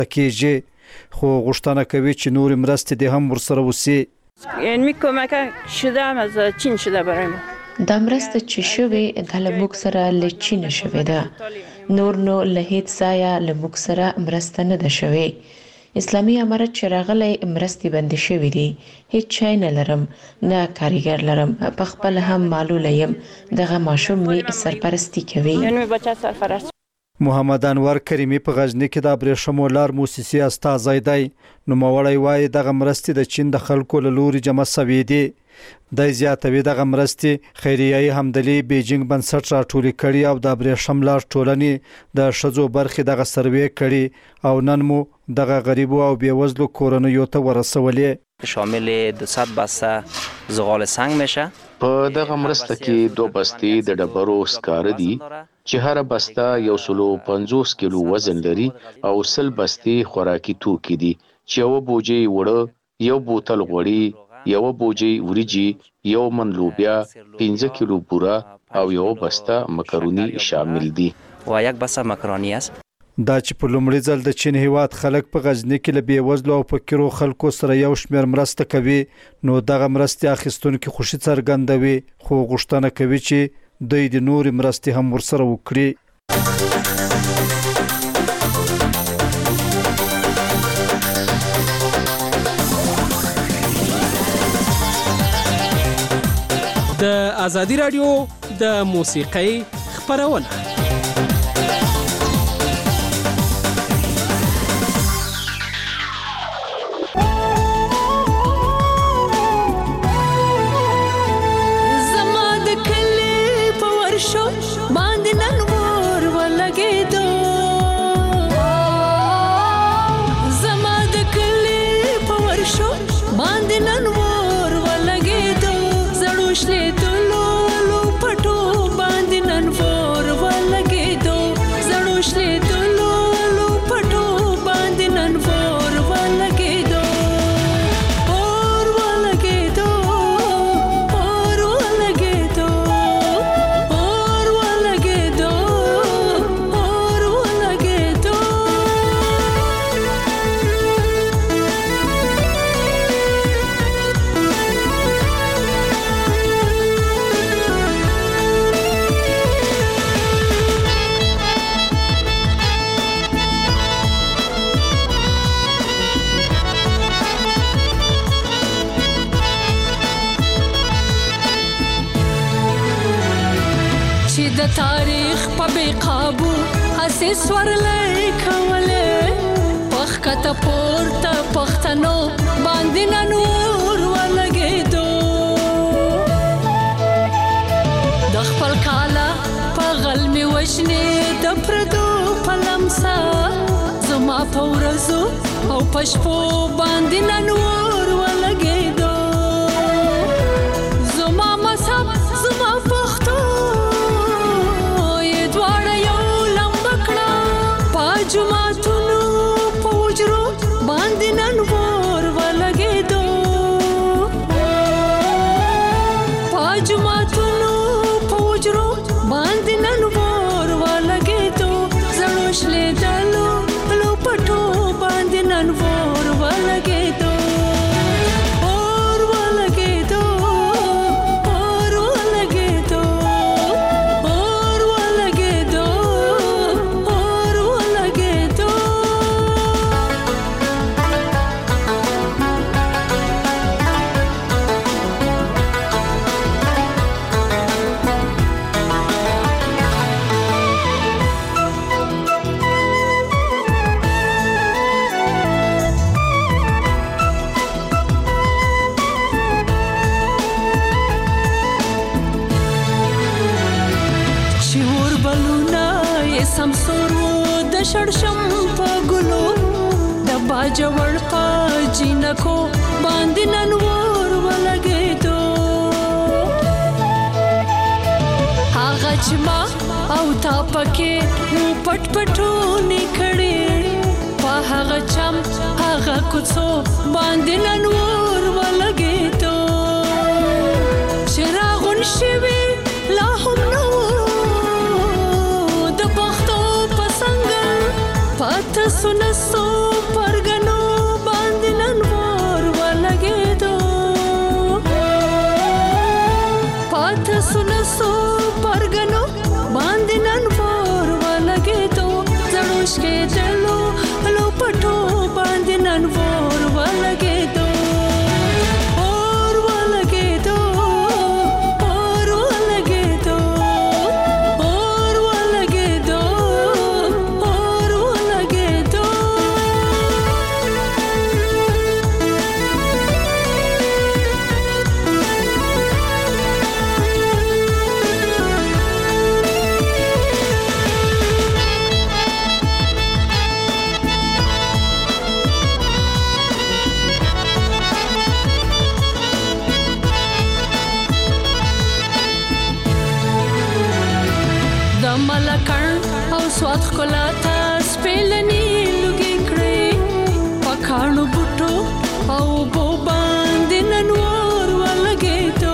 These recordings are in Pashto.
کېږي خو غوښتنه کوي چې نور مرستې دې هم ورسره وسي. علمی کمک شده هم از چین شده برای ما. دا مرسته چې شوې د له موږ سره له چین شوې ده. نور نو له هیڅ ځایه له موږ سره مرسته نه ده شوې. اسلامي امارت چې راغلی مرستې بندې شوې دي. هیڅ شی نه لرم، نه کاریګر لرم، په خپل هم معلوله یم. دغه ماشوم مې سرپرستی کوي. علمی بچه سرپرست. محمد انور کریمی په غزنی کې د ابریښمو لار موسسې استازی دی. نوموړی وایي دغه مرستې د چین د خلکو له لوري جمع شوې دي. د زیاتوي دغه مرستې خیریه همدلی بیجینګ بنسټ راټولې کړي او د ابریښم لار ټولنې د ښځو برخې دغه سروې کړي او نن مو دغه غریبو او بیوزلو کورنیو ته ورسولې. شامل 200 بسته زغال سنگ میشه. په دغه مرسته کې 2 بستې د ډبرو سکاره دي چې هر بسته 150 کیلو وزن لري او 100 بستې خوراکي توکي دي چې یو بوجي وړه، یو بوتل غوړي، یو بوجي وریجی، یو من لوبیا، 15 کیلو بوره او یو بسته مکرونی شامل دي. و یک بسته مکرونی است. دا چې په لومړي ځل د چین هیواد خلک په غزنی کې له بیوزلو او فقیرو خلکو سره یو شمېر مرسته کوي، نو دغه مرستې اخیستونکي خوشي څرګندوي خو غوښتنه کوي چې دوی د نورې مرستې هم ورسره وکړي. د ازادي رادیو د موسیقۍ خبرونه. د تاریخ په بیقابو هسې سورلۍ کولې پخ کته پورته پښتنو باندې نور ولګېدو د خپل کاله په غلمې وشنې د پردو په لمسه زما په ورځو او په شپو باندې نور ولګېدو زما مذهب زما پښتو جماعتونو پوجرو باندې نن ور ولګېدو جماعتونو پوجرو باندې نن ور ولګېدو زړو شلې دلو لو پټو باندې نن ور ولګېدو شړشم په ګلو د باجوړ په جنکو باندې نن ور ولګېدو هغه چې ما او تا پکې پټ پټو نکړې په هغه چم هغه کوڅو باندې نن ور ولګېدو چراغون شوي لا هم نو پات سنسو ښکلا ته سپېلنې لوګي کړې پکاڼو بوټو او بو باندې نن ور ولګېدو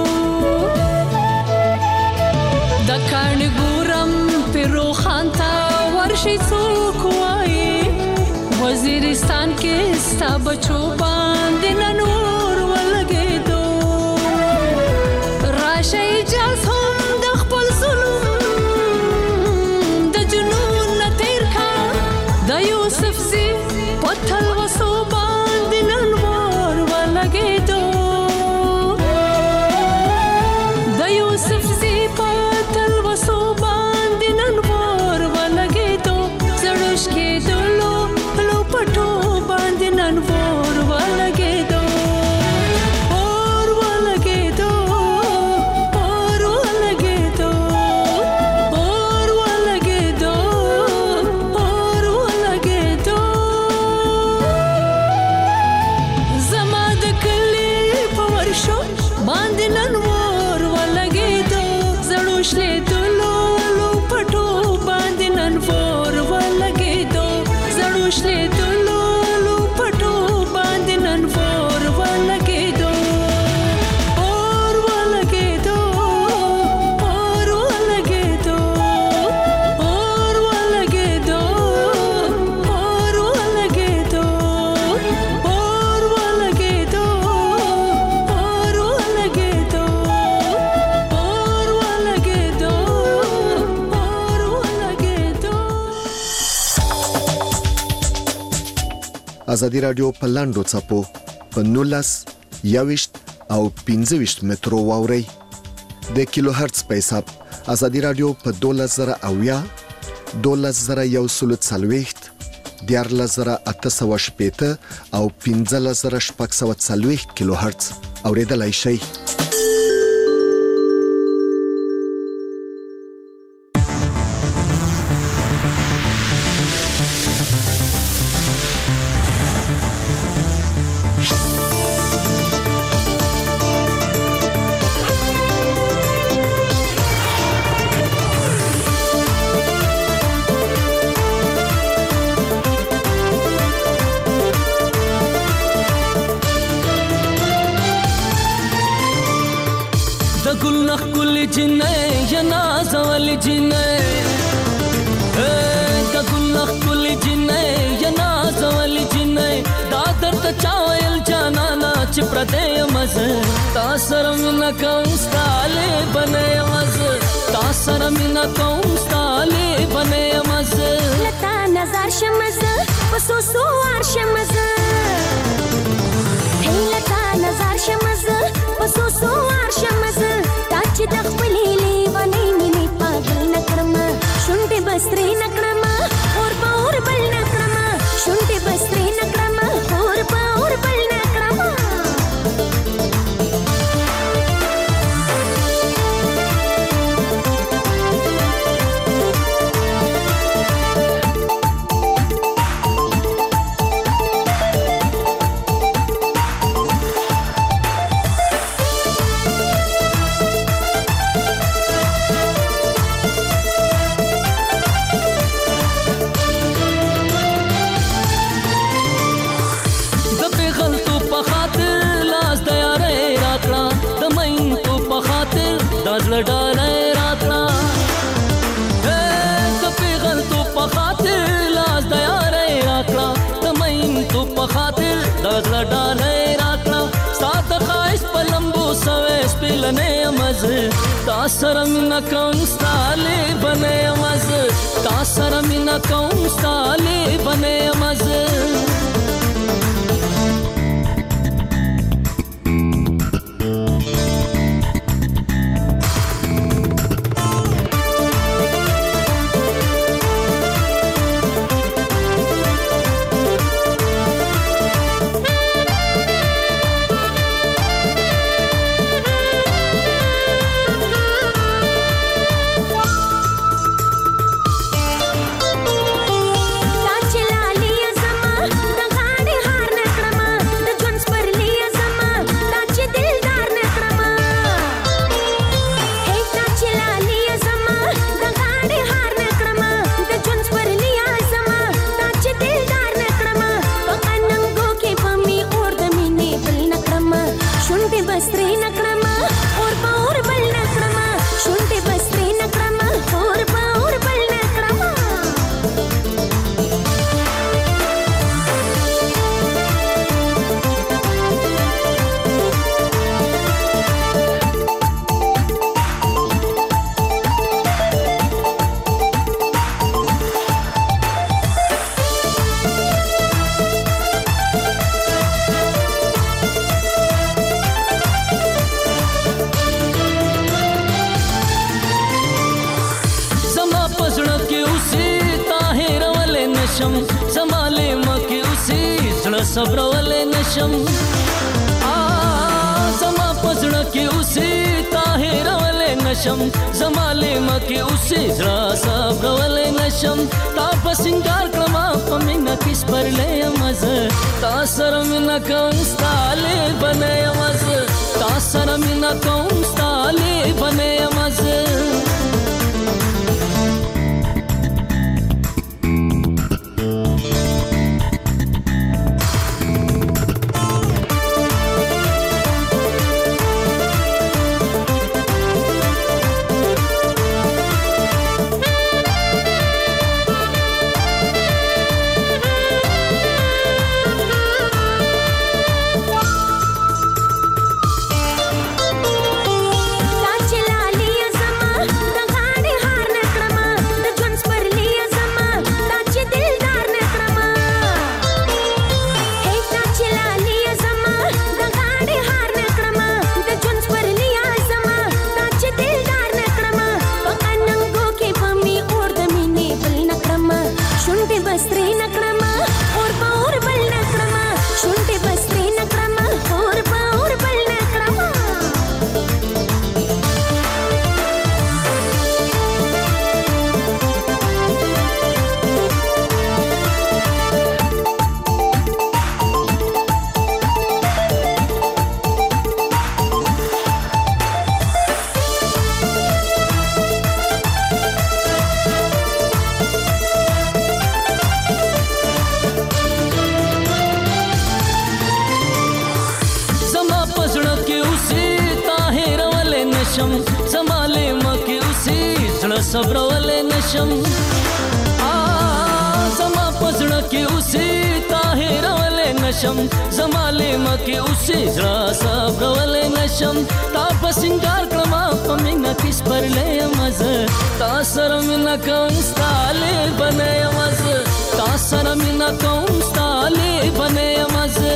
د کاڼي ګورم پیرو خان ته ورشي څوک وایي وزیرستان کې ستا بچو باندې نن ور ولګېدو راشه اجاز هم د خپل ظلم د جنون نه تېر کا د یوسف زی په تلوسو باندې نن ور ولګېدو د یوسف زی په تلوسو باندې نن ور ولګېدو زړوش کېدلو لو پټو باندې نن ور ولګېدو ازادي رادیو په لاندو چپو په 19 21 او 15 مترو واوري د کیلو هرتز په حساب ازادي رادیو په 12000 12140 14880 او 15640 کیلو هرتز اوریدلای شئ. زړه صبرولې نشم زما پزړه کې اوسې تا هېرولې نشم زما لیمه کې اوسې زړه صبرولې نشم تا په سینګار کړم په مینه کې سپرلې یم زه تا سره مینه کوم ستا لیبنې یم زه تا سره مینه کوم ستا لیبنې یم زه صبرولې نشم زما پزړه کې اوسې تا هېرولې نشم زما لیمه کې اوسې زړه صبرولې نشم تا په سینګار کړم په مینه کې سپرلې یم زه تا سره مینه کوم ستا لیبنې یم زه تا سره مینه کوم ستا لیبنې یم زه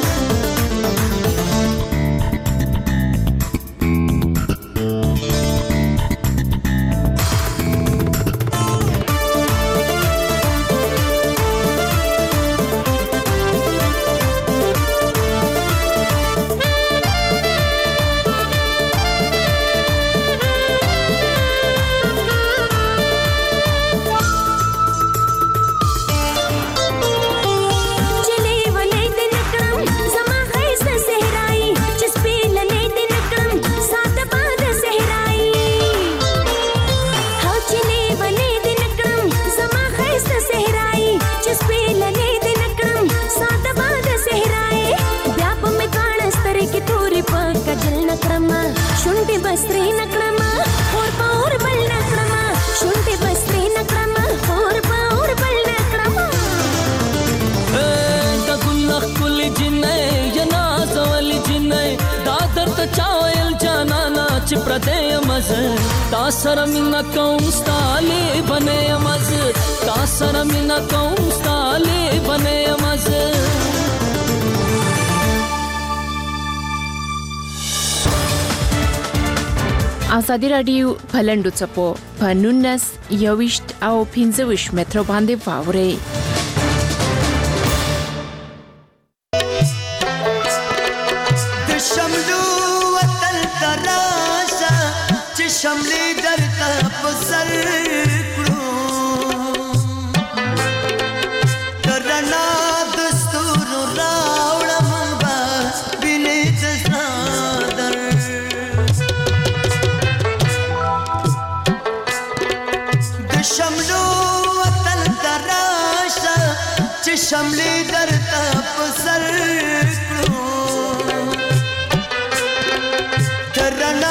تا سره مینه کوم ستا لیبنې یم زه تا سره مینه کوم ستا لیبنې یم زه ازادي رادیو په لنډو څپو په 19 21 او 25 مترو باندې واورئ شملې درته په سر کړو کرنا دستور راوړم با بینې تصادر د شملو وطن تراشه چې شملې درته په سر کړو کرنا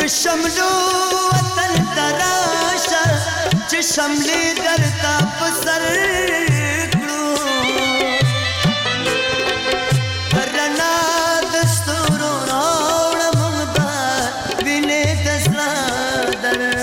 د شملو وطن تراشه چې شملې درته په سر کړو رڼا د ستورو راوړه موږ به وینې د زړه درد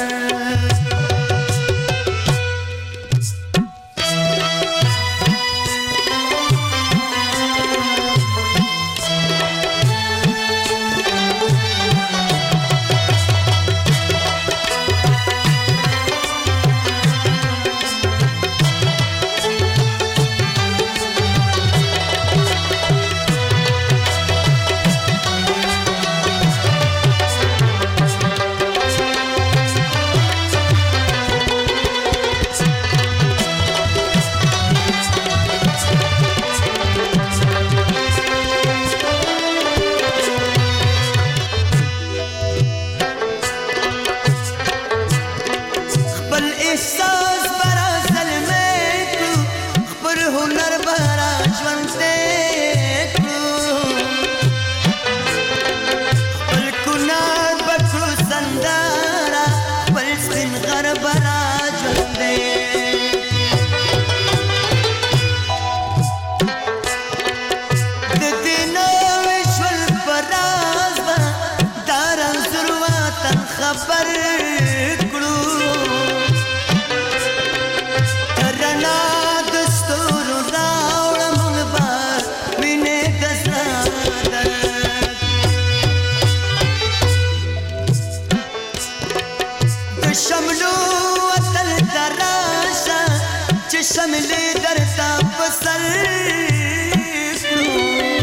شملې درته په سر کړو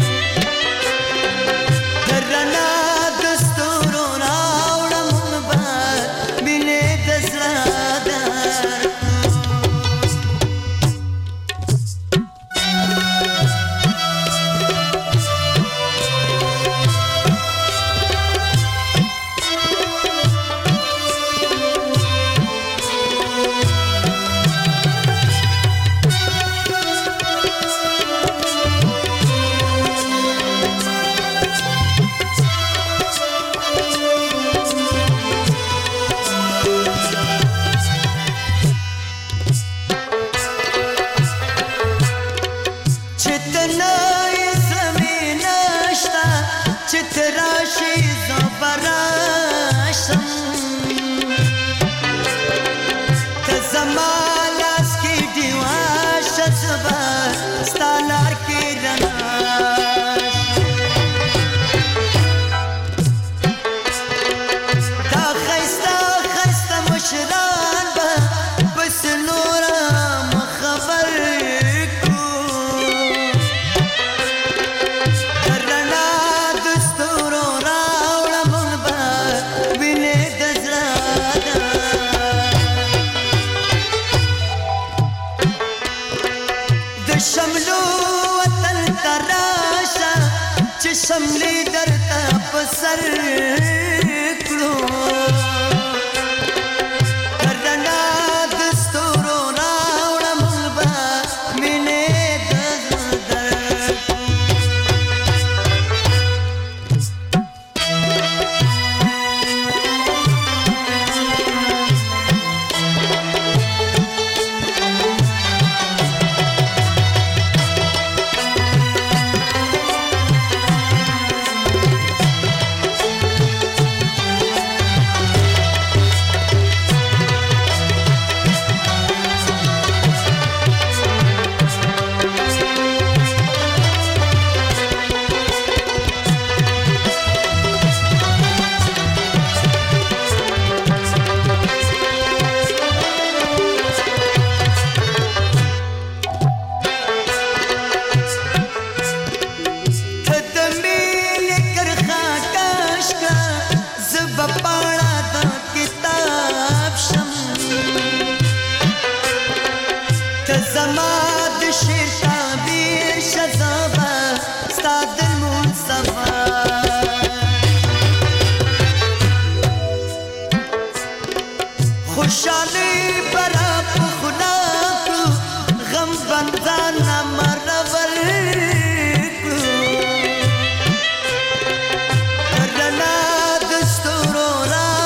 د رڼا د ستورو راوړه موږ به وینې د زړه درد شملې درته په سر کړو رڼا د ستورو راوړه موږ به وینې د درد ستورو را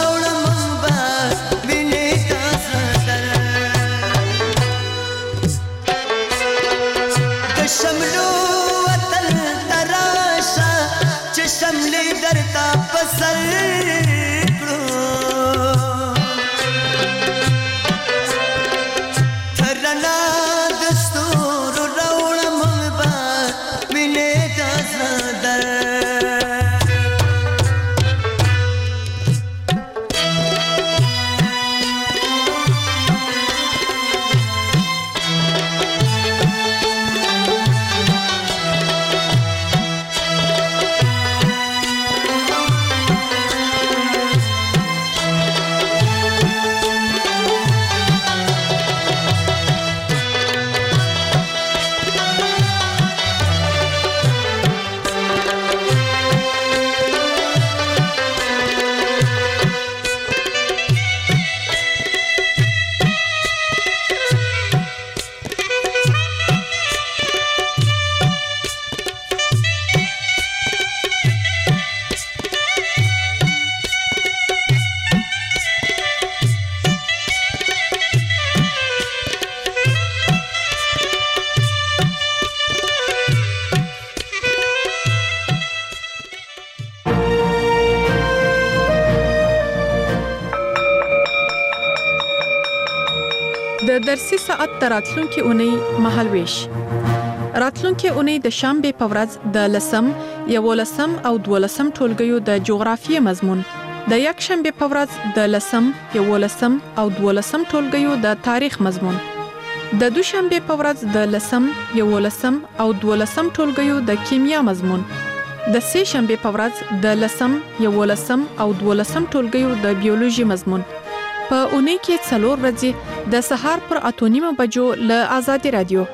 د درسي ساعت تراتلونکو اونۍ مهالويش. راتلونکو اونۍ د شنبه په ورځ د لسم، یولسم او دولسم ټولګیو د جغرافیې مضمون، د یک شنبه په ورځ د لسم، یولسم او دولسم ټولګیو د تاریخ مضمون، د دوشنبه په ورځ د لسم، یولسم او دولسم ټولګیو د کیمیا مضمون، د سه شنبه په ورځ د لسم، یولسم او دولسم ټولګیو د بیولوژي مضمون. په اونۍ کې 4 ورځې د سهار پر 8:30 بجو له آزادي رادیو.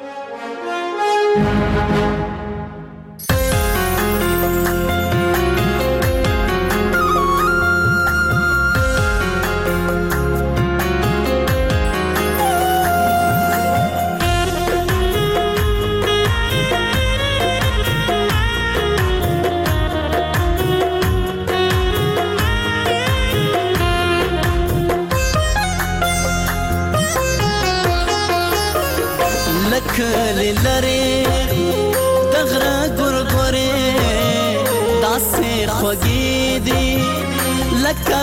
کلی لري دغره ګورګورې داسې خوږې دي لکه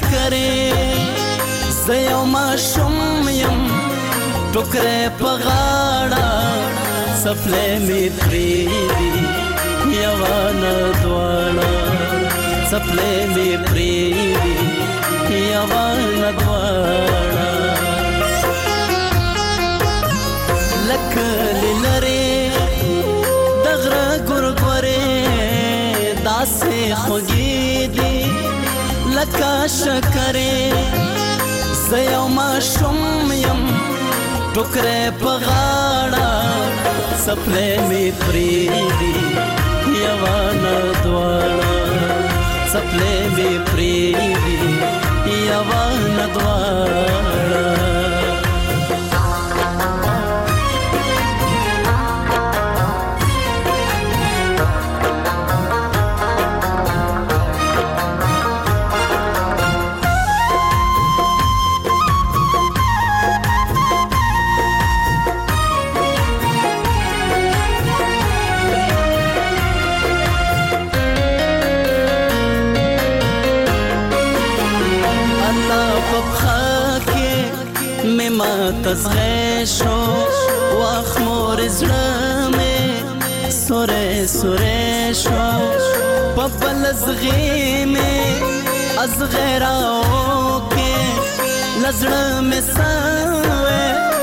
شکرې زه یو ماشوم یم ټوکرې په غاړه څپلۍ مې پرېږدي یوه نه دواړه څپلۍ مې پرېږدي یوه نه دواړه لکلی لري دغره ګورګورې داسې خوږې دي لکه شکرې زه یو ماشوم یم ټوکرې په غاړه څپلۍ مې پرېږدي یوه نه دواړه څپلۍ مې پرېږدي یوه نه دواړه تزغه شو واخ مور زړه مې سوره سوره شو په بل زغې مې از غیراو کې لزړه مې سوې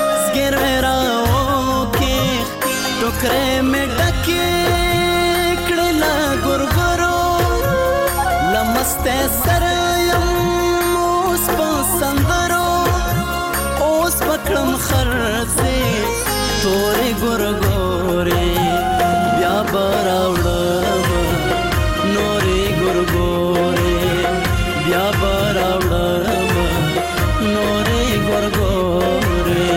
زګراو کې ټوکرې مې ډکې کړې لا ګورګورو لمسته سره یم اوس په سندرو پکړم خرڅې تورې ګورګورې بیا براوړم نورې ګورګورې بیا براوړم نورې ګورګورې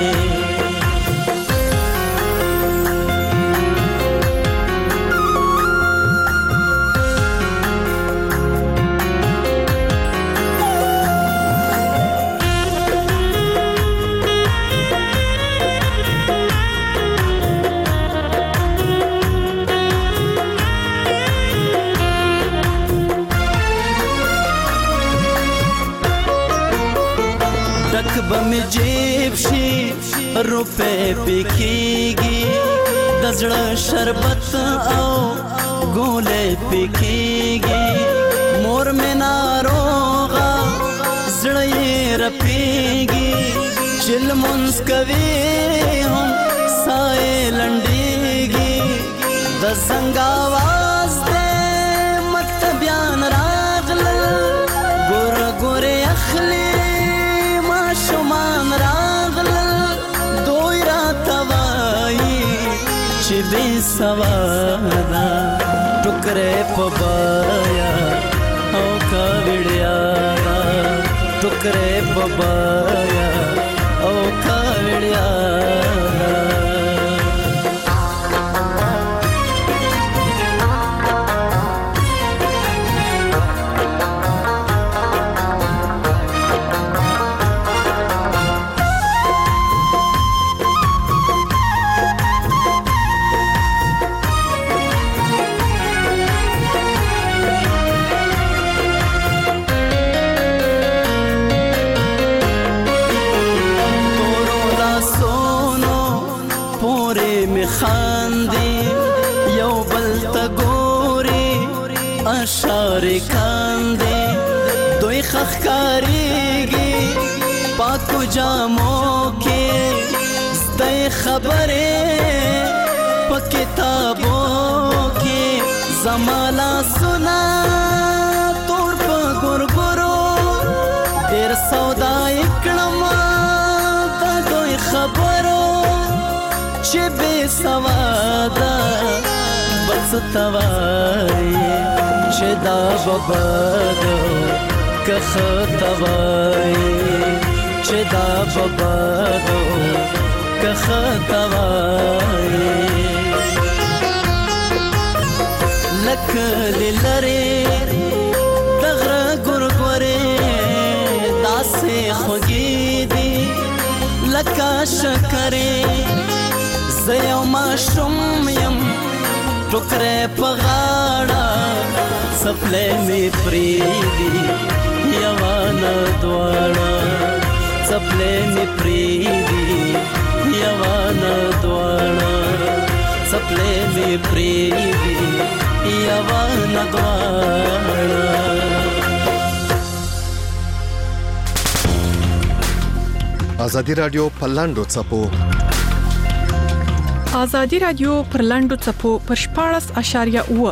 بمی جیب شي روپے پکېږي د زړه شربت او ګولې پکېږي مور مې ناروغه زړه یې رپېږي چې لمونځ کوي هم ساه یې لنډېږي د زنګ آواز دی مکتبیان راغلل ګوره ګورې اخلي شمان راغلل دوی راته وایي چې بې سواده ټوکرې په بایا او کاوړیا ټوکرې په بایا او کاوړیا خاورې کاندې دوی خخکاریږي پاکو جامو کې زده خبرې په کتابو کې زما لاسونه تور په ګورګورو ډېر سودا یې کړم د دوی خبرو چې بې سواده بس توایي چې دا ببادو که خطوایي چې دا ببادو که خطوایي لکه لرې د غره ګورګورې داسې خوږې دي لکه شکرې زه یو ماشوم یم ټوکرې په غاړه څپلۍ مې پرېږدي یوه نه دواړه څپلۍ مې پرېږدي یوه نه دواړه څپلۍ مې پرېږدي یوه نه دواړه. ازادي رادیو په لاندو څپو ازادي رادیو پر لاندو څپو پر 14.8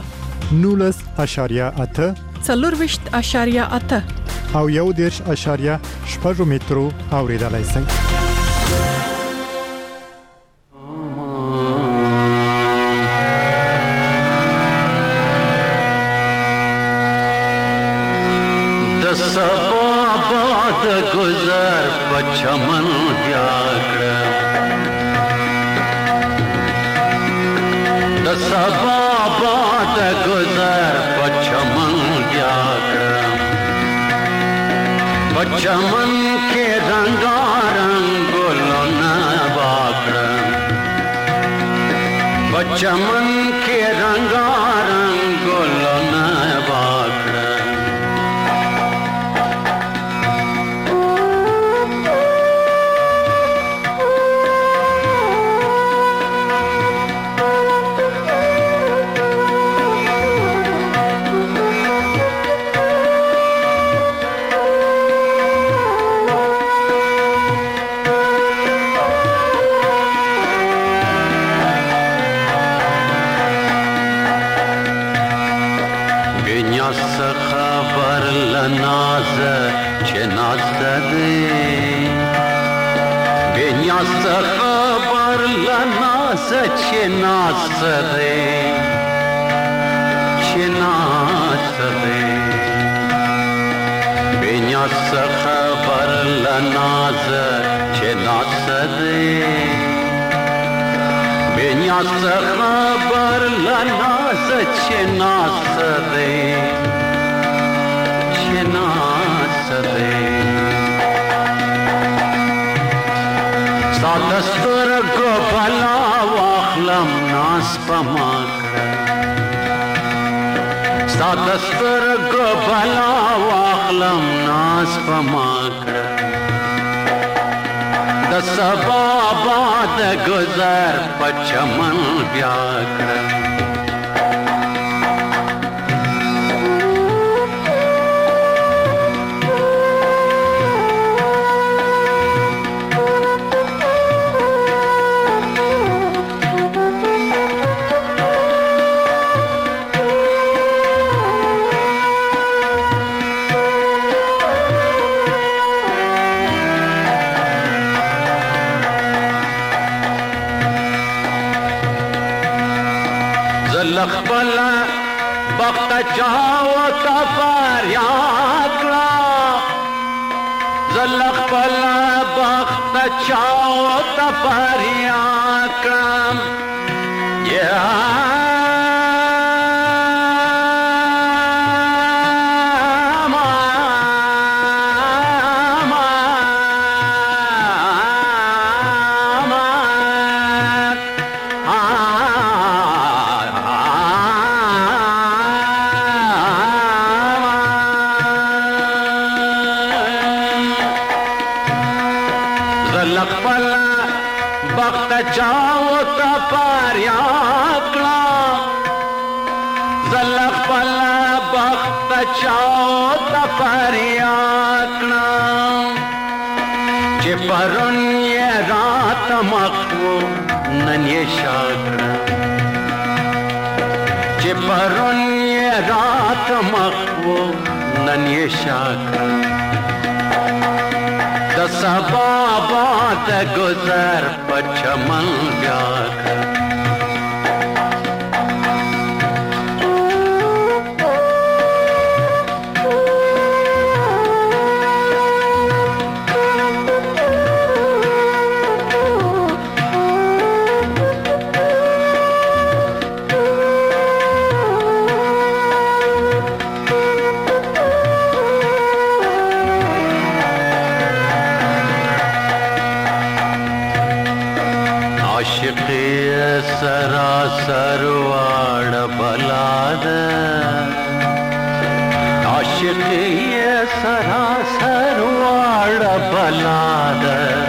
19.8 24.8 او 1.8 مترو اوریدلای شئ. د سبا باد گذر په چمن بیا کړم د سبا باد گذر په چمن بیا کړم په چمن کې رنگارنګ ګلونه باکړم په چمن کې رنگارنګ ګلونه باکړم خبر لناز چه ناسده چه ناسده بینیاس خبر لناز چه ناسده بینیاس خبر لناز چه ناسده چه ناسده دستور کو بلا واخلم ناس پما کړه ستا دستور کو بلا واخلم ناس پما کړه د سبا باد گذر په چمن بیا کړه خپل بخت چاو تفر یاد کړه زل خپل بخت چاو تفر یاد کړم چاو تا پاریا کلا زل خپل بخت بچاو تا پریاکنا چې پرون یې رات مخو نن یې شاکړه چې پرون یې رات مخو نن یې شاکړه د سبا باد گذر په چمن بیا کړه سراسر واړ بلاد عاشق یې سراسر واړ بلاد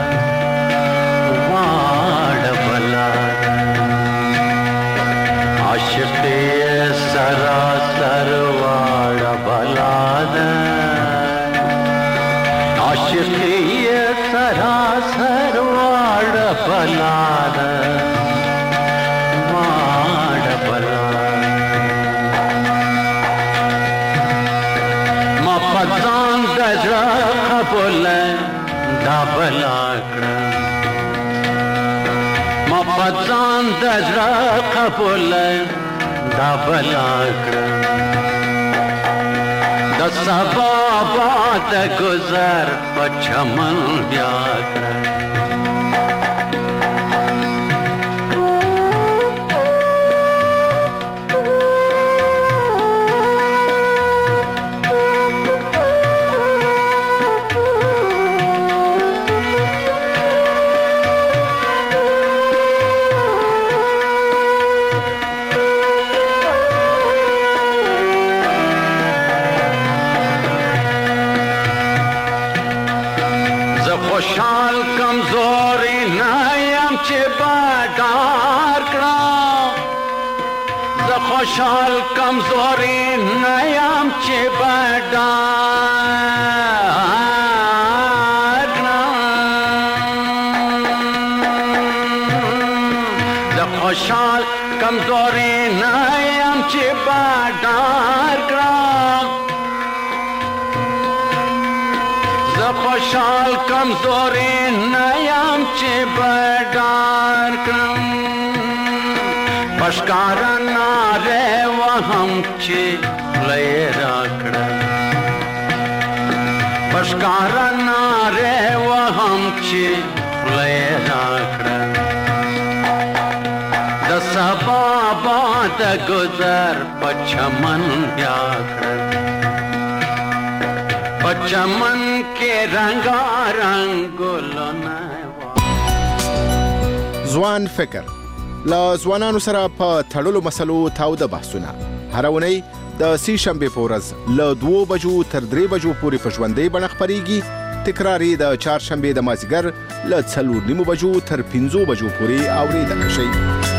عاشق یې سراسر واړ بلاد عاشق یې سراسر واړ بلاد دا بلاکړه ما پځان د زړه قبول دا بلاکړه د سبا باد گذر په چمن بیا کړه خوشحال کمزوری نایم چې بادار کړه زه خوشحال کمزوری نایم چې بادار کړه زه خوشحال کمزوری نایم چې بادار کړه خوشحال کمزوری نیم چې بډار کړم پشکارا ناره وهم چې لې راکړم پشکارا ناره وهم چې لې راکړم د سبا باد گذر په چمن بیا کړم چمن کې رنگا رنگ ګلونه ځوان فکر لا ځوانانو سره په تړلو مسلو تاوده بحثونه هر اونۍ د سې شنبې په ورځ له 2 بجو تر 3 بجو پورې په ژوندۍ بڼه خپرېږي تکراري د چهارشنبې د مازدیګر له 4:30 بجو تر 5 بجو پورې اورېدل شي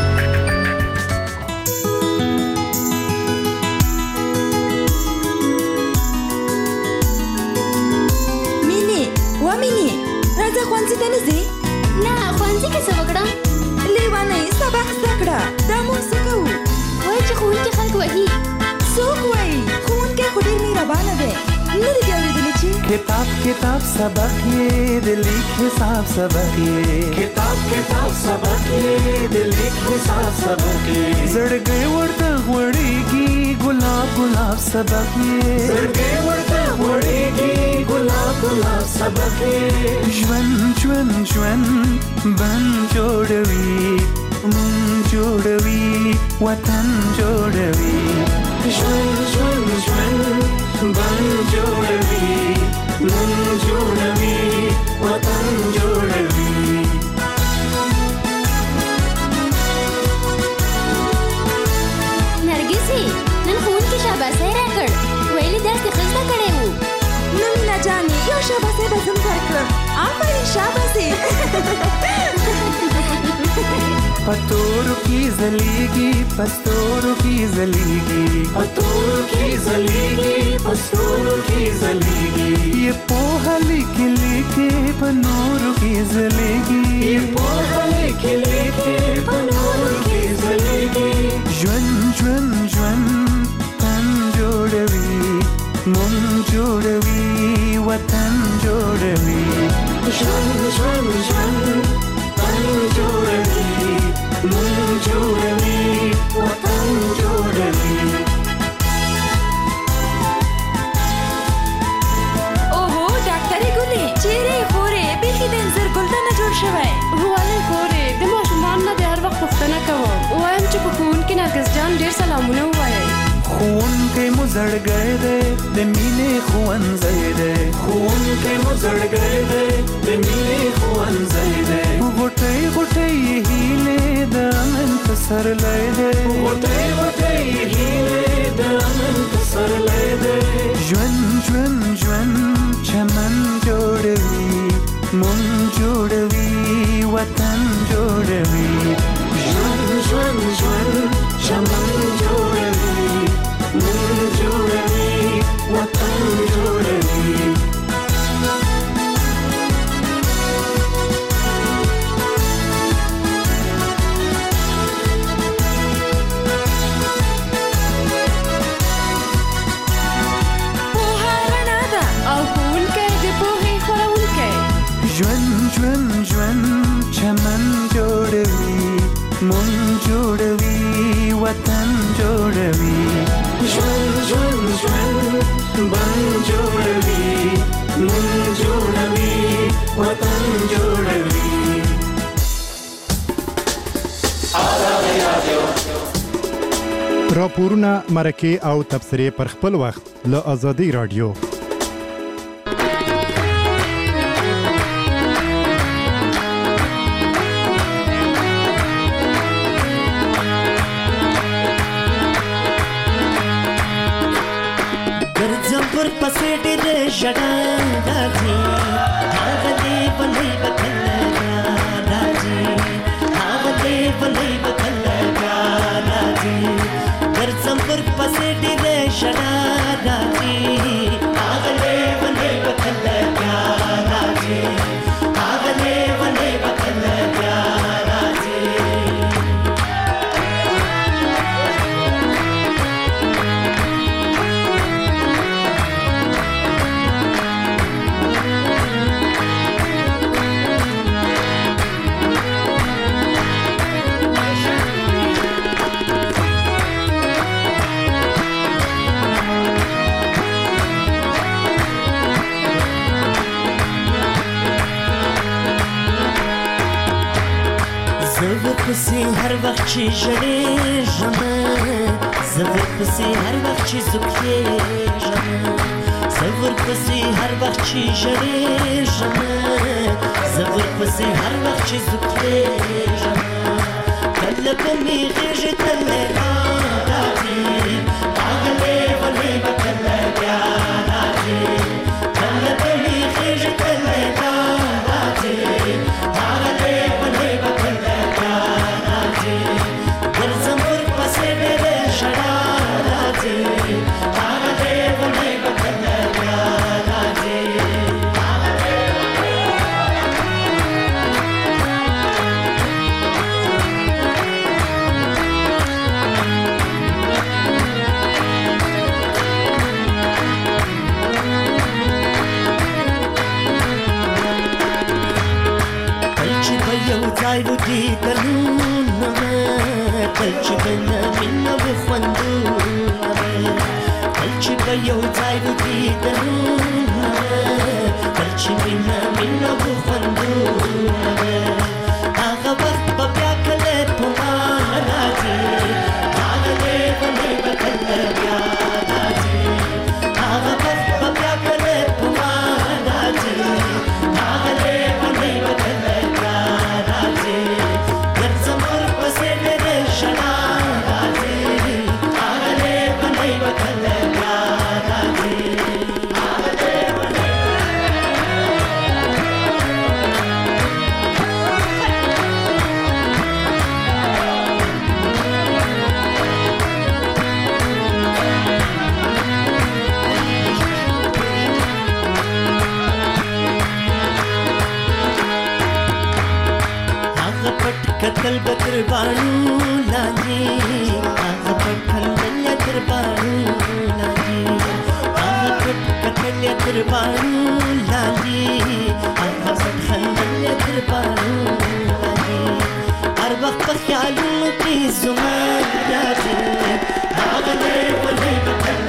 किताब सबक ये दिल हिसाब सबक ये किताब सबक ये दिल हिसाब सबक ये जड़ गए वर्ता वड़ेगी गुलाब सबक ये जड़ गए वर्ता वड़ेगी गुलाब सबक ये ज्वन बन जोड़वी मन जोड़वी वतन जोड़वी ज्वन बन जोड़वी मन जोड़वी वतन जोड़वी नरगिसी नन खून की शाबाश है राकड़ वेली दर्स खस्ता करे हूँ नन न जाने यो शाबाश है बजम करकर आफरी शाबाश है पतोरू की जलेगी पस्तोरू की जलेगी पतोरू की जलेगी पस्तोरू की जलेगी ये पोहा लेके लेके पनोरू की जलेगी ये पोहा लेके लेके पनोरू की जलेगी ज्वन ज्वन ज्वन तन जोड़वी मुन जोड़वी वतन जोड़वी ज्वन ज्वन ज्वन तन जोड़वी मुन जोड़वी वतन जोड़वी ओहो डाक्टरी गुली चेहरे خورې بیخي د انځر ګلدان جوړ شوی والله خورې د ماشومان نه د هر وخت پوښتنه کوم وایم چې په ښوونکي نرګس جان ډېر سلامونه ووایئ ښوونکی مو زړګی دی د مینې ښوونځی دی ښوونکی مو زړګی دی د مینې ښوونځی دی غوټۍ غوټۍ یې هیلې د امن پسرلی دی غوټۍ غوټۍ یې هیلې د امن پسرلی دی ژوند ژوند ژوند چمن جوړوي مون جوړوي وطن جوړوي ژوند ژوند ژوند چمن جوړوي مون جوړوي وطن جوړوي ژوند ژوند ژوند چمن جوړوي مون جوړوي وطن جوړوي ژوند ژوند ژوند بن جوړوي مون جوړوي وطن جوړوي راپورونه مرکه او تبصرې پر خپل وخت له آزادۍ رادیو پسې ډېرې ژړا راځي هغه دې بلې بکله راځي هغه دې بلې بکله راځي ګرځم پر پسې ډېرې ژړا راځي هغه دې بلې بکله راځي هغه دې بلې بکله راځي پسې هر وخت چې ژړېږم زه ورپسې هر وخت چې زوکېږم زه ورپسې هر وخت چې ژړېږم زه ورپسې هر وخت چې زوکېږم کله به مې غېږې ته لیلا راځي راغلې ولې به کله بیا راځي کله به مې غېږې ته لیلا راځي راغلې ولې به کله ګرځم ورپسې ډېرې ژړا راځي هغه دې ولې به کله بیا راځي کله چې به یو ځای ودېدلو کل چې به نه مینه وخوندونه کل چې به یو ځای ودېدلو کل چې مینه وخوندونه هغه وخت به بیا کله په ما راځي هغه دې ولې به کله بیا راځي هغه وخت به بیا کله په ما راځي هغه دې ولې به کله بیا راځي بل بتر باڼو لاندې هغه پټ خندل تر باڼو لاندې هغه پټ کتل تر باڼو لاندې هغه پټ خندل تر باڼو لاندې هر وخت په خیالونو کې زما راځي هغه ولې ولې